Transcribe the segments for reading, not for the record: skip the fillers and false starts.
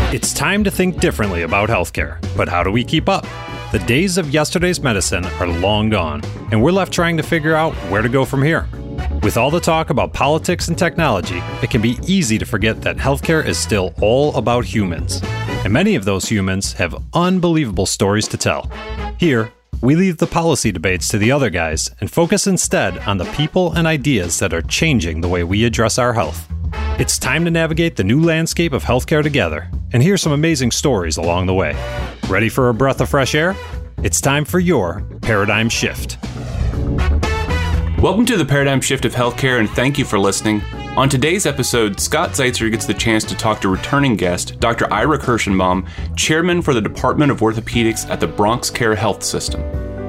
It's time to think differently about healthcare, but how do we keep up? The days of yesterday's medicine are long gone, and we're left trying to figure out where to go from here. With all the talk about politics and technology, it can be easy to forget that healthcare is still all about humans. And many of those humans have unbelievable stories to tell. Here, we leave the policy debates to the other guys and focus instead on the people and ideas that are changing the way we address our health. It's time to navigate the new landscape of healthcare together and hear some amazing stories along the way. Ready for a breath of fresh air? It's time for your Paradigm Shift. Welcome to the Paradigm Shift of Healthcare, and thank you for listening. On today's episode, Scott Zeitzer gets the chance to talk to returning guest, Dr. Ira Kirschenbaum, Chairman for the Department of Orthopedics at the Bronx Care Health System.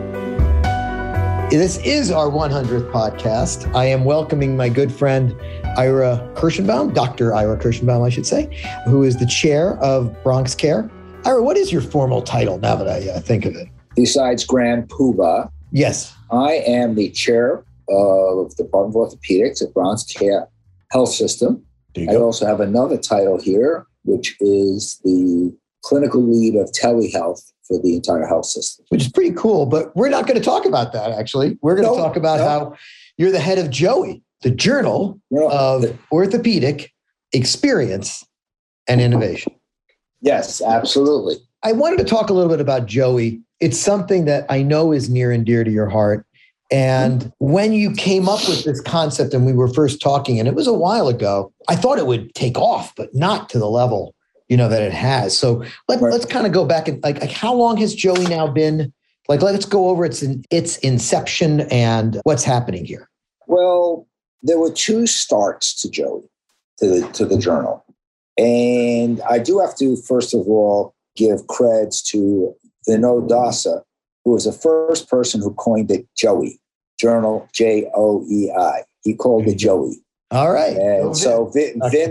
This is our 100th podcast. I am welcoming my good friend, Ira Kirschenbaum, Dr. Ira Kirschenbaum, I should say, who is the chair of Bronx Care. Ira, what is your formal title now that I think of it? Besides Grand Poobah, yes, I am the chair of the Department of Orthopedics at Bronx Care Health System. I also have another title here, which is the clinical lead of telehealth for the entire health system. Which is pretty cool, but we're not going to talk about that, actually. We're going to talk about how you're the head of JOEI, the Journal of Orthopedic Experience and Innovation. Yes, absolutely. I wanted to talk a little bit about JOEI. It's something that I know is near and dear to your heart. And when you came up with this concept and we were first talking, and it was a while ago, I thought it would take off, but not to the level, that it has. So let's kind of go back and like how long has JOEI now been? Let's go over its inception and what's happening here. Well, there were two starts to JOEI, to the journal. And I do have to, first of all, give creds to Vinod Dasa, who was the first person who coined it JOEI, Journal, J-O-E-I. He called it JOEI. All right. And so Dr. Vin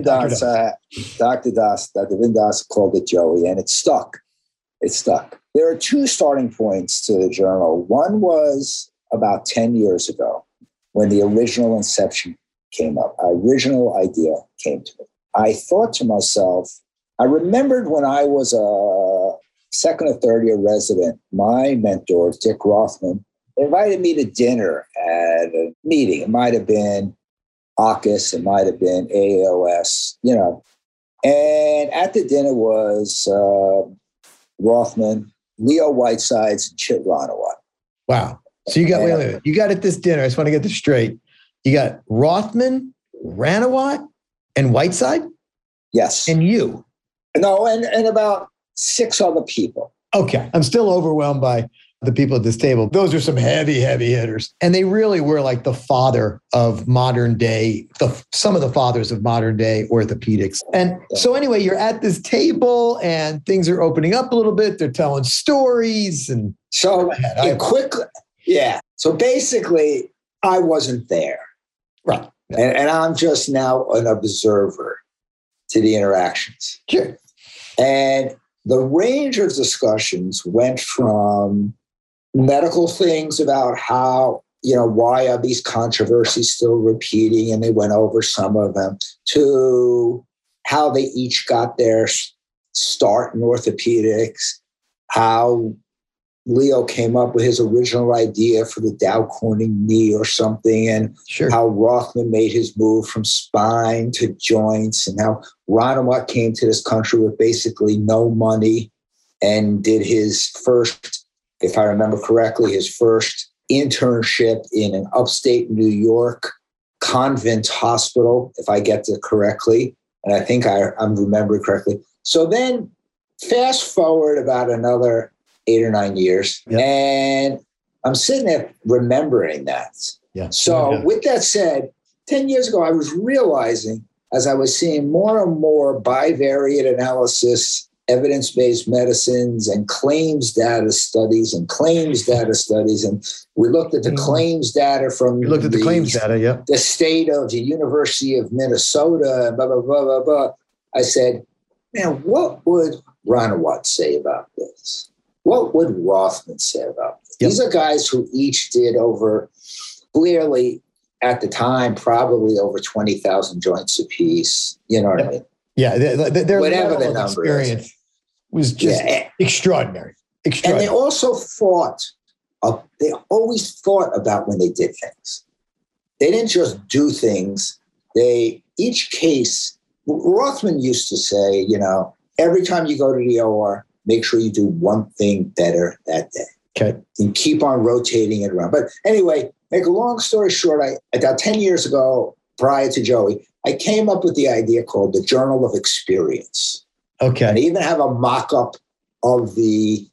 Dasa called it JOEI, and it stuck. It stuck. There are two starting points to the journal. One was about 10 years ago when the original inception came up. Original idea came to me. I thought to myself, I remembered when I was a second or third year resident, my mentor, Dick Rothman, invited me to dinner at a meeting. It might have been AAHKS, it might have been AAOS, And at the dinner was Rothman, Leo Whitesides, and Chit Ranawat. Wow. So you got, wait a minute, you got at this dinner, I just want to get this straight. You got Rothman, Ranawat, and Whiteside? Yes. And you? No, and about 6 other people. Okay. I'm still overwhelmed by the people at this table. Those are some heavy, heavy hitters. And they really were like the father of modern day, some of the fathers of modern day orthopedics. And so anyway, you're at this table and things are opening up a little bit. They're telling stories. And so quickly, So basically, I wasn't there. Right. And I'm just now an observer to the interactions. Sure. And the range of discussions went from medical things about how, why are these controversies still repeating? And they went over some of them, to how they each got their start in orthopedics, how Leo came up with his original idea for the Dow Corning knee or something, and how Rothman made his move from spine to joints, and how Ranawat came to this country with basically no money and did his first, if I remember correctly, his first internship in an upstate New York convent hospital, if I get it correctly. And I think I'm remembering correctly. So then fast forward about another 8 or 9 years. Yep. And I'm sitting there remembering that. Yeah. So with that said, 10 years ago, I was realizing as I was seeing more and more bivariate analysis, evidence-based medicines and claims data studies. And we looked at the claims data from the state of the University of Minnesota, and blah, blah, blah, blah, blah. I said, man, what would Ranawat say about this? What would Rothman say about this? Yep. These are guys who each did over, clearly at the time, probably over 20,000 joints apiece. You know what I mean? Yeah, their whatever level the of number experience is. was just extraordinary. And they also they always thought about when they did things. They didn't just do things. Each case, Rothman used to say, every time you go to the OR, make sure you do one thing better that day. Okay. And keep on rotating it around. But anyway, make a long story short, about 10 years ago, prior to Joey, I came up with the idea called the Journal of Experience. Okay. And I even have a mock-up of the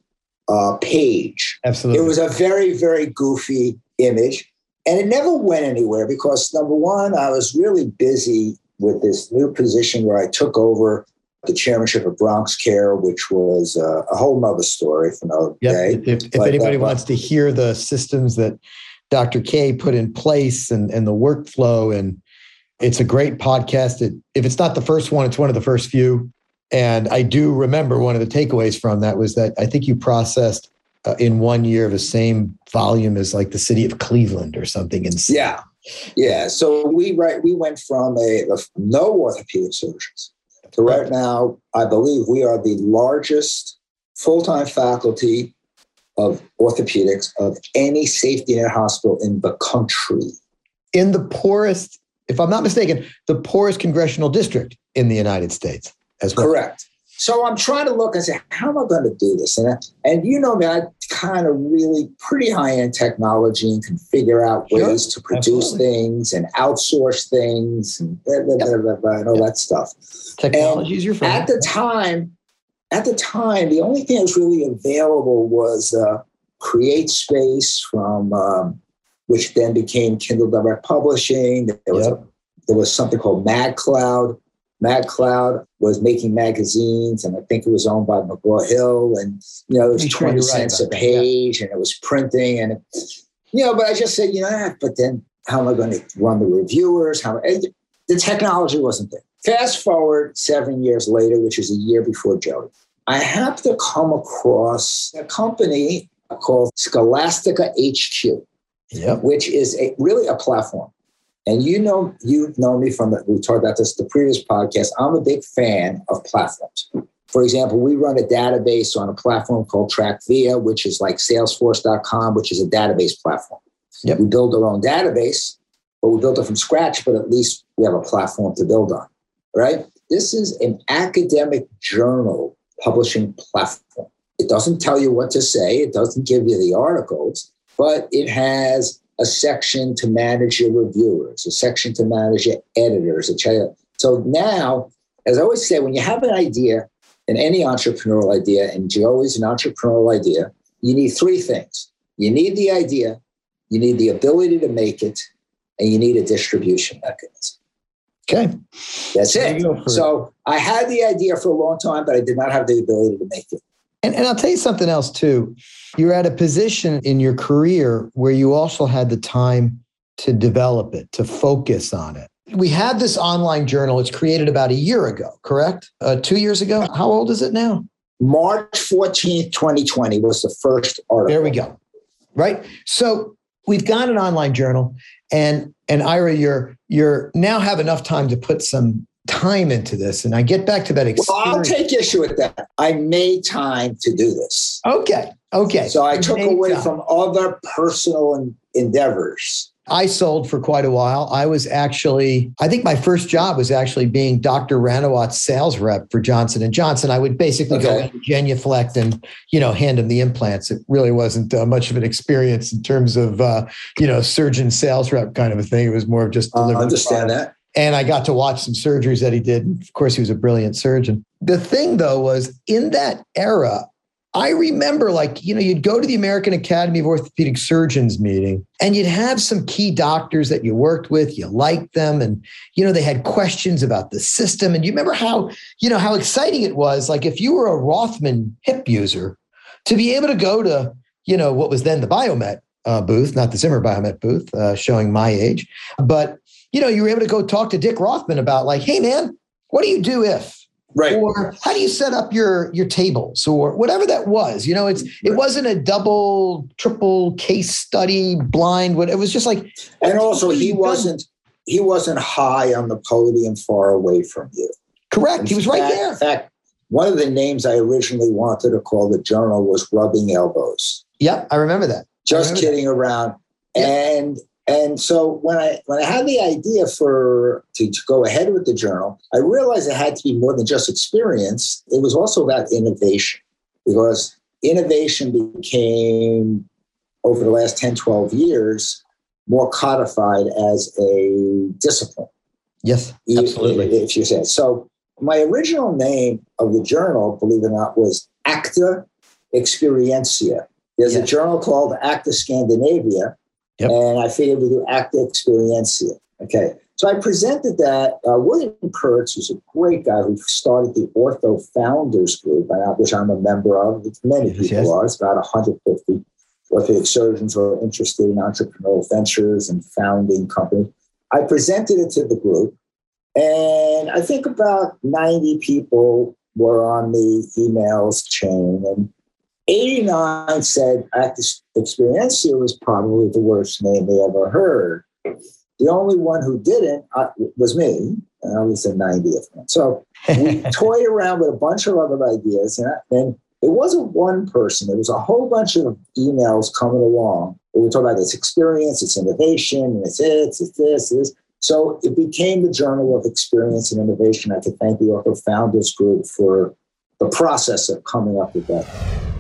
page. Absolutely. It was a very, very goofy image. And it never went anywhere because, number one, I was really busy with this new position where I took over the chairmanship of Bronx Care, which was a whole nother story for another day. If anybody wants to hear the systems that Dr. K put in place and the workflow, and it's a great podcast. If it's not the first one, it's one of the first few. And I do remember one of the takeaways from that was that I think you processed in 1 year the same volume as like the city of Cleveland or something. Yeah. Yeah. So we went from no orthopedic surgeons to right now, I believe we are the largest full-time faculty of orthopedics of any safety net hospital in the country. In the poorest, if I'm not mistaken, the poorest congressional district in the United States as well. Correct. So I'm trying to look and say, how am I going to do this? And you know me, I kind of really pretty high-end technology and can figure out ways to produce things and outsource things and blah, blah, blah, blah, blah, and all that stuff. Technology is your friend. At the time, the only thing that was really available was CreateSpace from which then became Kindle Direct Publishing. There was something called MagCloud. MagCloud was making magazines, and I think it was owned by McGraw-Hill, and it was 20 cents a page, and it was printing, and but I just said, but then how am I going to run the reviewers? The technology wasn't there. Fast forward 7 years later, which is a year before Joey, I have to come across a company called Scholastica HQ, which is really a platform. And you've known me we talked about this the previous podcast. I'm a big fan of platforms. For example, we run a database on a platform called TrackVia, which is like Salesforce.com, which is a database platform. Yep. We build our own database, but we built it from scratch, but at least we have a platform to build on, right? This is an academic journal publishing platform. It doesn't tell you what to say. It doesn't give you the articles, but it has a section to manage your reviewers, a section to manage your editors, etc. So now, as I always say, when you have an idea, and any entrepreneurial idea, and Joey's an entrepreneurial idea, you need three things. You need the idea, you need the ability to make it, and you need a distribution mechanism. Okay. That's it. So I had the idea for a long time, but I did not have the ability to make it. And I'll tell you something else too. You're at a position in your career where you also had the time to develop it, to focus on it. We have this online journal. It's created about a year ago, correct? 2 years ago. How old is it now? March 14th, 2020 was the first article. There we go. Right. So we've got an online journal, and Ira, you're now have enough time to put some time into this. And I get back to that experience. Well, I'll take issue with that. I made time to do this. Okay. So I took away from other personal endeavors. I sold for quite a while. I think my first job was actually being Dr. Ranawat's sales rep for Johnson & Johnson. I would basically go in, genuflect, and, hand him the implants. It really wasn't much of an experience in terms of, surgeon sales rep kind of a thing. It was more of just delivering. I understand that. And I got to watch some surgeries that he did. Of course, he was a brilliant surgeon. The thing, though, was in that era, I remember you'd go to the American Academy of Orthopedic Surgeons meeting, and you'd have some key doctors that you worked with, you liked them, and, they had questions about the system. And you remember how exciting it was, like if you were a Rothman hip user, to be able to go to, what was then the Biomet booth, not the Zimmer Biomet booth, showing my age, but you were able to go talk to Dick Rothman about hey man, what do you do if? Right. Or how do you set up your tables or whatever that was? It wasn't a double, triple case study blind. It was just like. And also he wasn't high on the podium far away from you. Correct. He was right there. In fact, one of the names I originally wanted to call the journal was Rubbing Elbows. Yep, I remember that. Just kidding around. Yep. And so when I had the idea to go ahead with the journal, I realized it had to be more than just experience. It was also about innovation, because innovation became, over the last 10, 12 years, more codified as a discipline. Yes, absolutely. If you say so. My original name of the journal, believe it or not, was Acta Experiencia. There's a journal called Acta Scandinavia. Yep. And I figured we'd do Acta Experiencia. Okay. So I presented that. William Kurtz, who's a great guy who started the Ortho Founders Group, which I'm a member of. Many people are. It's about 150 orthopedic surgeons who are interested in entrepreneurial ventures and founding companies. I presented it to the group, and I think about 90 people were on the emails chain, and 89 said Acta Experiencia was probably the worst name they ever heard. The only one who didn't was me, and I was the 90th one. So we toyed around with a bunch of other ideas, and it wasn't one person. It was a whole bunch of emails coming along. We were talking about this experience, it's innovation, and it's this. So it became the Journal of Experience and Innovation. I could thank the Ortho Founders Group for the process of coming up with that.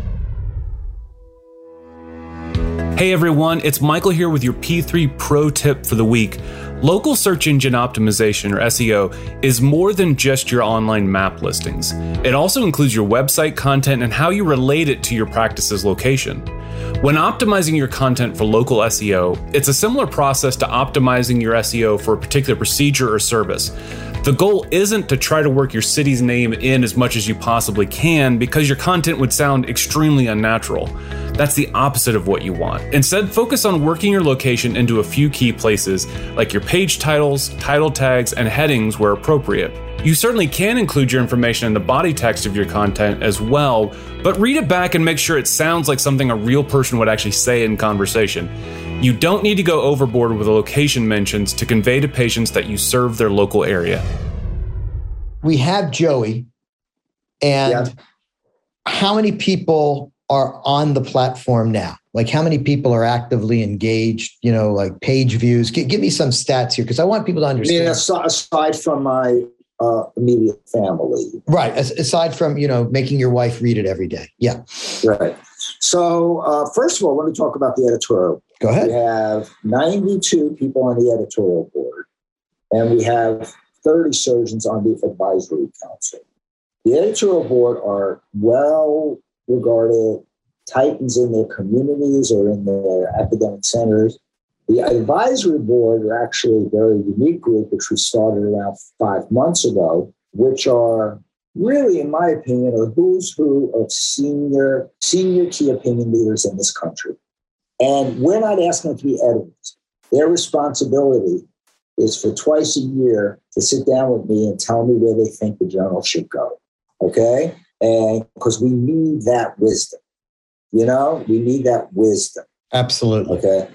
Hey everyone, it's Michael here with your P3 Pro tip for the week. Local search engine optimization, or SEO, is more than just your online map listings. It also includes your website content and how you relate it to your practice's location. When optimizing your content for local SEO, it's a similar process to optimizing your SEO for a particular procedure or service. The goal isn't to try to work your city's name in as much as you possibly can, because your content would sound extremely unnatural. That's the opposite of what you want. Instead, focus on working your location into a few key places, like your page titles, title tags, and headings where appropriate. You certainly can include your information in the body text of your content as well, but read it back and make sure it sounds like something a real person would actually say in conversation. You don't need to go overboard with the location mentions to convey to patients that you serve their local area. We have Joey, and how many people are on the platform now? Like, how many people are actively engaged, like page views? Give me some stats here, because I want people to understand. I mean, aside from my immediate family. Right. Aside from, making your wife read it every day. Yeah. Right. So first of all, let me talk about the editorial. Go ahead. We have 92 people on the editorial board, and we have 30 surgeons on the advisory council. The editorial board are well-regarded titans in their communities or in their academic centers. The advisory board are actually a very unique group, which we started around 5 months ago, which are really, in my opinion, a who's who of senior key opinion leaders in this country. And we're not asking them to be editors. Their responsibility is for twice a year to sit down with me and tell me where they think the journal should go. Okay? And because we need that wisdom. We need that wisdom. Absolutely. Okay.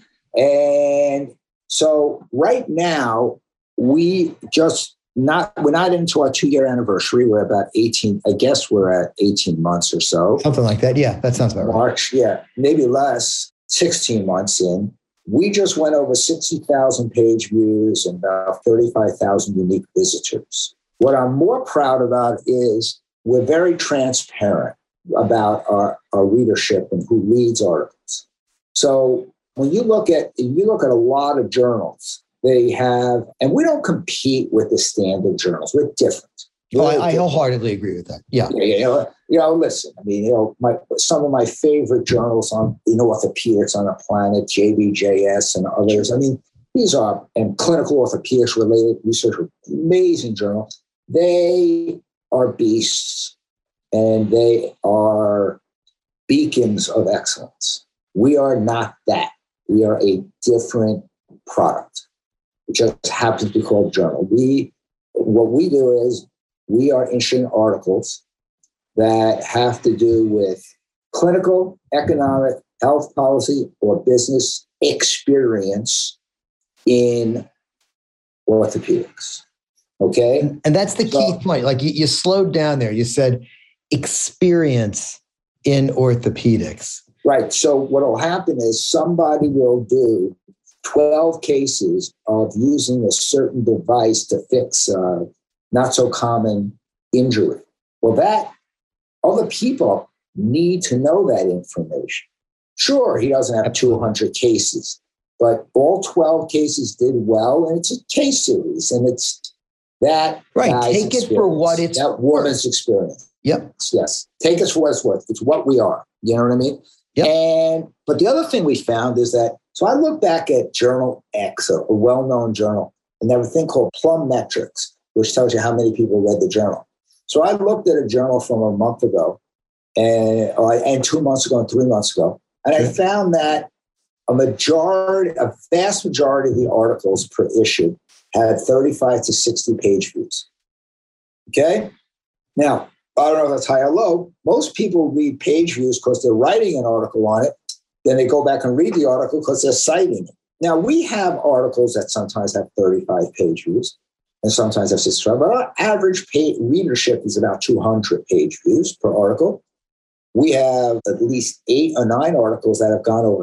And so right now, we're not into our 2-year anniversary. We're about 18, I guess we're at 18 months or so. Something like that. Yeah, that sounds about right. March, maybe less, 16 months in. We just went over 60,000 page views and about 35,000 unique visitors. What I'm more proud about is we're very transparent about our readership and who reads articles. So when you look at a lot of journals, they have, and we don't compete with the standard journals. We're different. I wholeheartedly agree with that. Yeah. Listen, I mean, some of my favorite journals in orthopedics on the planet, JBJS and others. I mean, these are, and clinical orthopedics related research, amazing journals. They are beasts, and they are beacons of excellence. We are not that. We are a different product. It just happens to be called journal. What we do is we are issuing articles that have to do with clinical, economic, health policy, or business experience in orthopedics. Okay. And that's the key point. Like you slowed down there. You said experience in orthopedics. Right. So what will happen is somebody will do 12 cases of using a certain device to fix a not so common injury. Well, that other people need to know that information. Sure, he doesn't have 200 cases, but all 12 cases did well, and it's a case series, and it's that right. Take it for what it's that woman's experience. Yep. Yes. Take us for what it's worth. It's what we are. You know what I mean? Yep. But the other thing we found is that, so I look back at Journal X, a well-known journal, and they have a thing called Plum Metrics, which tells you how many people read the journal. So I looked at a journal from a month ago, and 2 months ago, and 3 months ago, and I found that a vast majority of the articles per issue had 35 to 60 page views. Okay? Now, I don't know if that's high or low. Most people read page views because they're writing an article on it. Then they go back and read the article because they're citing it. Now, we have articles that sometimes have 35 page views and sometimes have 65, but our average readership is about 200 page views per article. We have at least 8 or 9 articles that have gone over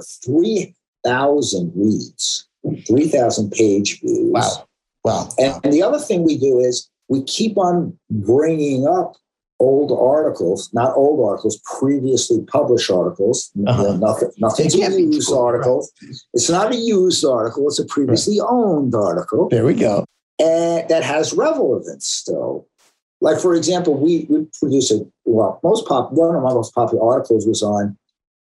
3,000 reads, 3,000 page views. Wow. And the other thing we do is we keep on bringing up old articles, not old articles, previously published articles. Nothing's a used article. It's not a used article. It's a previously owned article. There we go. And that has relevance still. Like, for example, we produce one of my most popular articles was on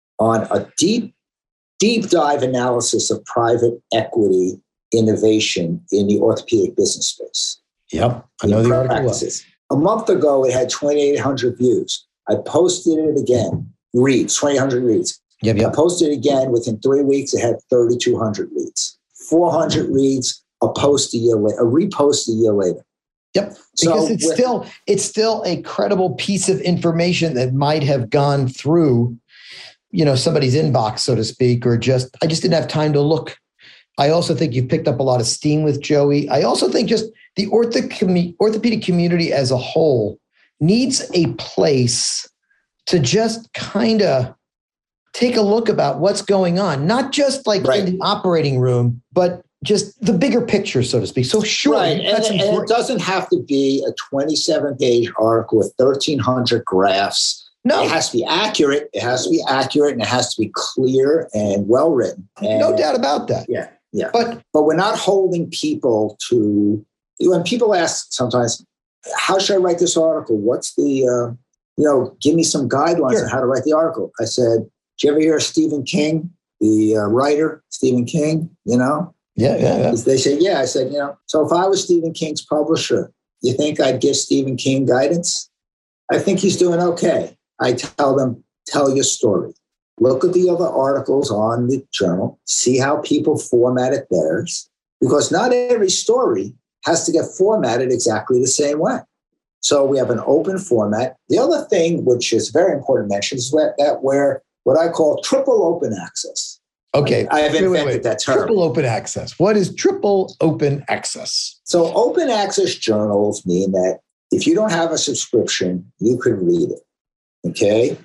a deep dive analysis of private equity innovation in the orthopedic business space. Yep, I know the article well. A month ago, it had 2,800 views. I posted it again. 2,800 reads. Yep. I posted it again. Within 3 weeks, it had 3,200 reads. 400 reads, a repost a year later. Yep, because it's still a credible piece of information that might have gone through, somebody's inbox, so to speak, or I just didn't have time to look. I also think you've picked up a lot of steam with Joey. I also think just the orthopedic community as a whole needs a place to just kind of take a look about what's going on, not just like in the operating room, but just the bigger picture, so to speak. So sure. Right. And it doesn't have to be a 27-page article with 1,300 graphs. No. It has to be accurate. And it has to be clear and well-written. No doubt about that. Yeah. Yeah. But we're not holding people to, when people ask sometimes, how should I write this article? What's the, give me some guidelines on how to write the article. I said, did you ever hear of Stephen King, the writer, Stephen King, Yeah. They said, yeah. I said, so if I was Stephen King's publisher, you think I'd give Stephen King guidance? I think he's doing okay. I tell them, tell your story. Look at the other articles on the journal, see how people formatted theirs, because not every story has to get formatted exactly the same way. So we have an open format. The other thing, which is very important to mention, is where what I call triple open access. Okay. I have invented that term. Triple open access. What is triple open access? So open access journals mean that if you don't have a subscription, you can read it. Okay.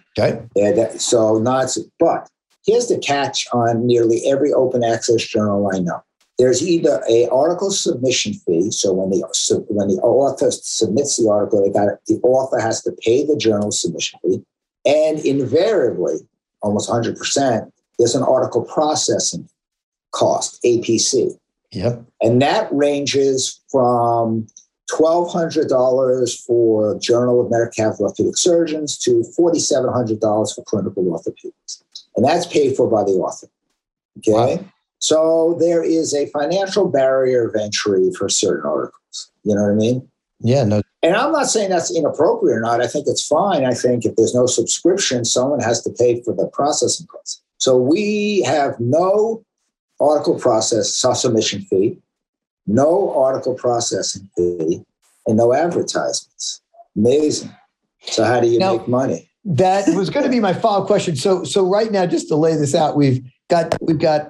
But here's the catch on nearly every open access journal I know. There's either a article submission fee. So when the author submits the article, the author has to pay the journal submission fee. And invariably, almost 100%, there's an article processing cost, APC. Yep. And that ranges from $1,200 for Journal of Medical Orthopedic Surgeons to $4,700 for clinical orthopedics. And that's paid for by the author. Okay. Wow. So there is a financial barrier of entry for certain articles. You know what I mean? Yeah. No. And I'm not saying that's inappropriate or not. I think it's fine. I think if there's no subscription, someone has to pay for the processing costs. So we have no article submission fee, no article processing fee, and no advertisements. Amazing. So how do you make money? That was going to be my follow-up question. So right now, just to lay this out, we've got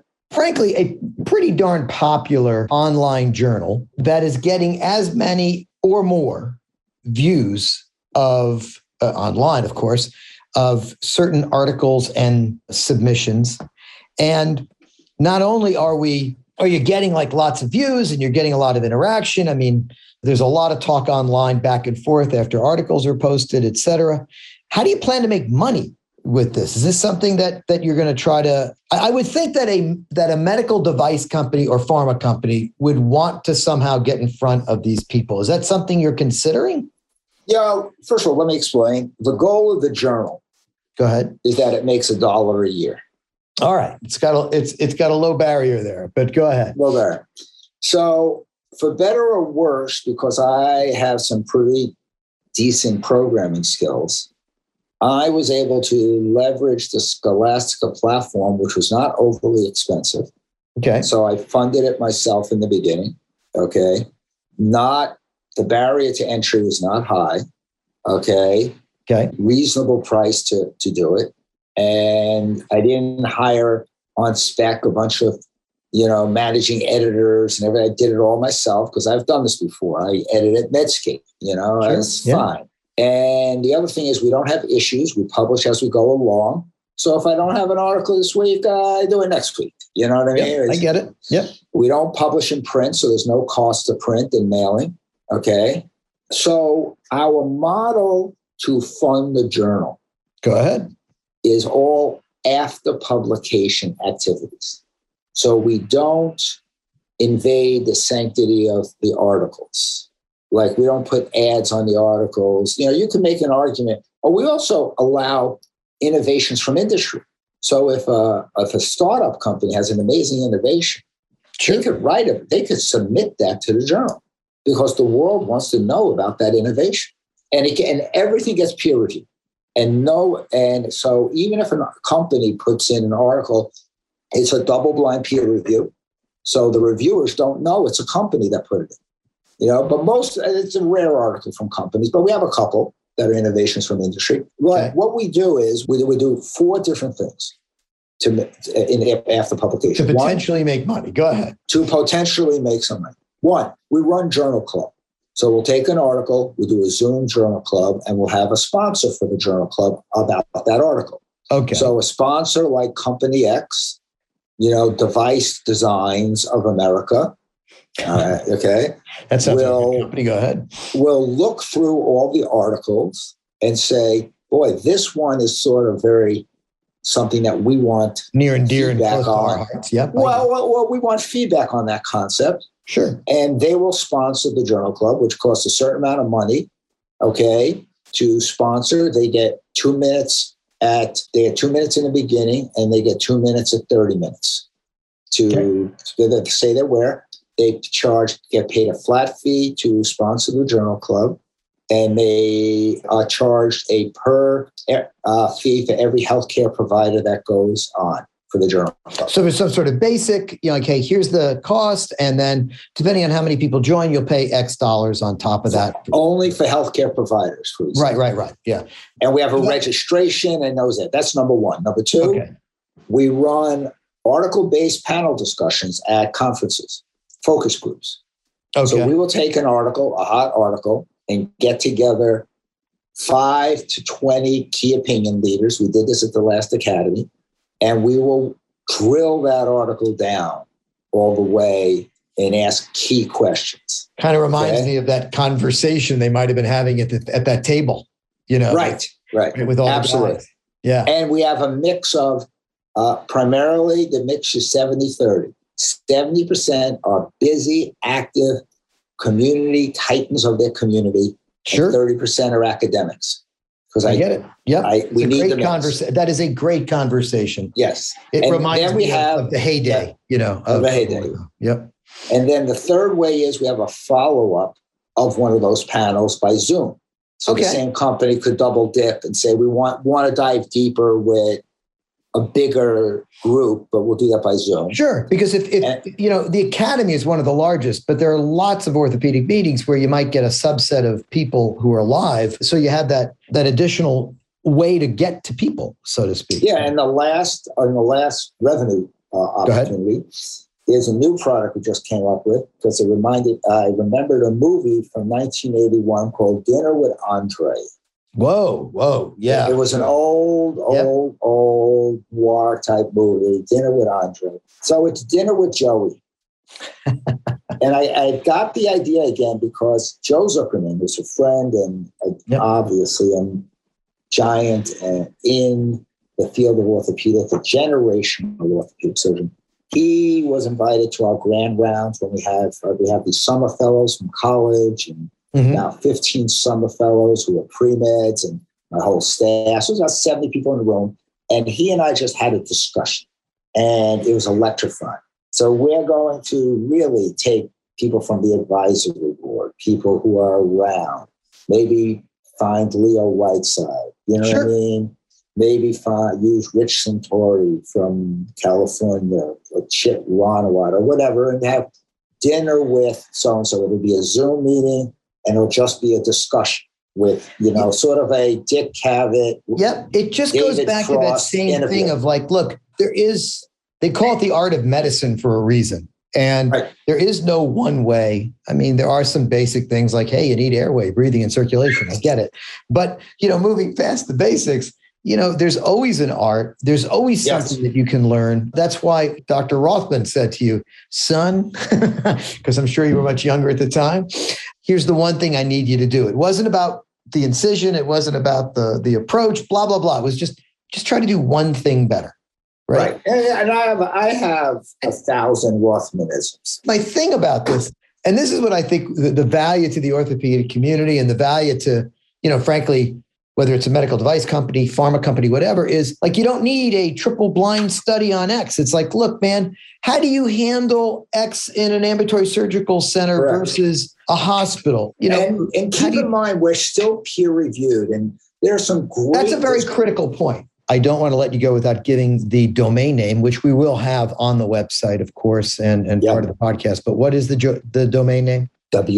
frankly a pretty darn popular online journal that is getting as many or more views of online, of course, of certain articles and submissions. And not only are you getting like lots of views and you're getting a lot of interaction. I mean, there's a lot of talk online back and forth after articles are posted, et cetera. How do you plan to make money with this? Is this something that you're going to try to? I would think that a medical device company or pharma company would want to somehow get in front of these people. Is that something you're considering? Yeah. First of all, let me explain. The goal of the journal, go ahead, is that it makes $1 a year. All right, it's got a low barrier there, but go ahead. Low barrier. So, for better or worse, because I have some pretty decent programming skills, I was able to leverage the Scholastica platform, which was not overly expensive. Okay. So I funded it myself in the beginning. Okay. The barrier to entry was not high. Okay. Okay. Reasonable price to do it. And I didn't hire on spec a bunch of, managing editors and everything. I did it all myself because I've done this before. I edited Medscape, Sure. It's fine. And the other thing is we don't have issues. We publish as we go along. So if I don't have an article this week, I do it next week. You know what I mean? Yep, I get it. Yep. We don't publish in print, so there's no cost to print and mailing. Okay. So our model to fund the journal, go ahead, is all after publication activities. So we don't invade the sanctity of the articles. Like we don't put ads on the articles. You can make an argument. Or we also allow innovations from industry. So if a startup company has an amazing innovation, sure, they could write it. They could submit that to the journal because the world wants to know about that innovation, and everything gets peer reviewed. And so even if a company puts in an article, it's a double-blind peer review. So the reviewers don't know it's a company that put it in. But it's a rare article from companies, but we have a couple that are innovations from industry. Okay. What we do is we do 4 different things after publication. To potentially make money. Go ahead. To potentially make some money. 1, we run Journal Club. So we'll take an article, we'll do a Zoom Journal Club, and we'll have a sponsor for the Journal Club about that article. Okay. So a sponsor like Company X, Device Designs of America. Okay. That sounds like a good company. Go ahead. We'll look through all the articles and say, boy, this one is sort of very something that we want near and dear and close to on. our hearts. Yep. Well, we want feedback on that concept. Sure. And they will sponsor the Journal Club, which costs a certain amount of money, okay, to sponsor. They get 2 minutes in the beginning, and they get 2 minutes at 30 minutes to say their where. They get paid a flat fee to sponsor the Journal Club, and they are charged a per fee for every healthcare provider that goes on for the Journal Club. So there's some sort of basic, okay, here's the cost, and then depending on how many people join, you'll pay X dollars on top of that. Only for healthcare providers, for example. Right. Yeah. And we have a registration and knows that. That's number 1. Number 2, we run article-based panel discussions at conferences, focus groups. Okay. So we will take an article, a hot article, and get together 5 to 20 key opinion leaders. We did this at the last Academy. And we will drill that article down all the way and ask key questions. Kind of reminds me of that conversation they might have been having at that table, Right. With all Absolutely. The guys. Yeah. And we have a mix of, primarily the mix is 70-30. 70% are busy, active community titans of their community. Sure. And 30% are academics. Because I get it. Yeah, we need the conversation. That is a great conversation. Yes, it reminds me of the heyday. Of the heyday. Yep. And then the third way is we have a follow-up of one of those panels by Zoom. So the same company could double dip and say we want to dive deeper with a bigger group, but we'll do that by Zoom. Sure, because if the Academy is one of the largest, but there are lots of orthopedic meetings where you might get a subset of people who are live. So you have that additional way to get to people, so to speak. Yeah, and the last revenue opportunity Here's a new product we just came up with because I remembered a movie from 1981 called Dinner with Andre. Whoa. Yeah. It was an old war type movie, Dinner with Andre. So it's Dinner with Joey. And I got the idea again because Joe Zuckerman was a friend and obviously a giant in the field of orthopedics, a generational orthopedic surgeon. He was invited to our grand rounds when we have these summer fellows from college and now 15 summer fellows who are pre-meds and my whole staff. So there's about 70 people in the room. And he and I just had a discussion and it was electrifying. So we're going to really take people from the advisory board, people who are around, maybe find Leo Whiteside, you know what I mean? Maybe use Rich Santori from California or Chip Ranawat or whatever and have dinner with so-and-so. It'll be a Zoom meeting and it'll just be a discussion with, sort of a Dick Cavett. Yep. It just goes back to that same thing of like, look, they call it the art of medicine for a reason. And there is no one way. I mean, there are some basic things like, hey, you need airway, breathing, and circulation. I get it. But, moving past the basics, there's always an art. There's always something that you can learn. That's why Dr. Rothman said to you, son, because I'm sure you were much younger at the time, here's the one thing I need you to do. It wasn't about the incision. It wasn't about the approach, blah, blah, blah. It was just try to do one thing better. Right. And I have 1,000 Rothmanisms. My thing about this, and this is what I think the value to the orthopedic community and the value to, frankly, whether it's a medical device company, pharma company, whatever, is like, you don't need a triple blind study on X. It's like, look, man, how do you handle X in an ambulatory surgical center versus a hospital? And keep in mind, we're still peer reviewed and there's some great. That's a very critical point. I don't want to let you go without giving the domain name, which we will have on the website, of course, and part of the podcast. But what is the domain name?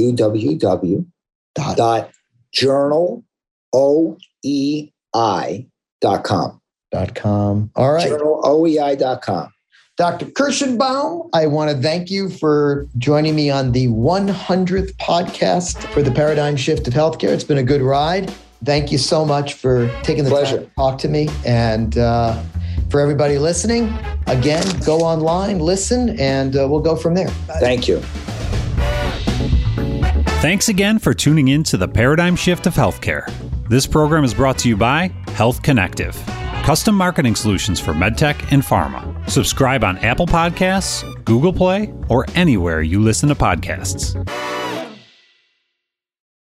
www.journaloei.com. All right. Journaloei.com. Dr. Kirschenbaum, I want to thank you for joining me on the 100th podcast for the Paradigm Shift of Healthcare. It's been a good ride. Thank you so much for taking the time to talk to me. And for everybody listening, again, go online, listen, and we'll go from there. Thank you. Thanks again for tuning in to the Paradigm Shift of Healthcare. This program is brought to you by Health Connective, custom marketing solutions for medtech and pharma. Subscribe on Apple Podcasts, Google Play, or anywhere you listen to podcasts.